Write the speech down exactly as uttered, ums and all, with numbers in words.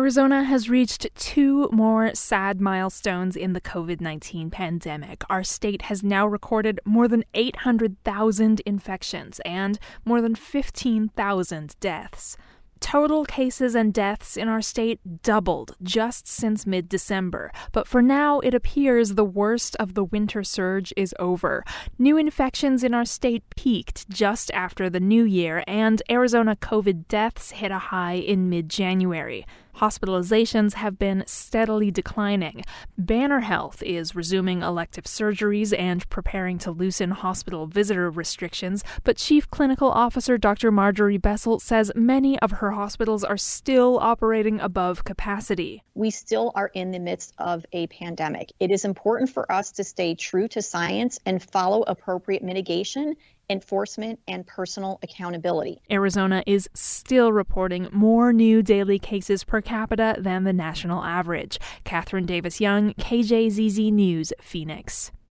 Arizona has reached two more sad milestones in the covid nineteen pandemic. Our state has now recorded more than eight hundred thousand infections and more than fifteen thousand deaths. Total cases and deaths in our state doubled just since mid-December, but for now it appears the worst of the winter surge is over. New infections in our state peaked just after the new year, and Arizona COVID deaths hit a high in mid-January. Hospitalizations have been steadily declining. Banner Health is resuming elective surgeries and preparing to loosen hospital visitor restrictions, but Chief Clinical Officer Doctor Marjorie Bessel says many of her hospitals are still operating above capacity. We still are in the midst of a pandemic. It is important for us to stay true to science and follow appropriate mitigation, enforcement, and personal accountability. Arizona is still reporting more new daily cases per capita than the national average. Catherine Davis Young, K J Z Z News, Phoenix.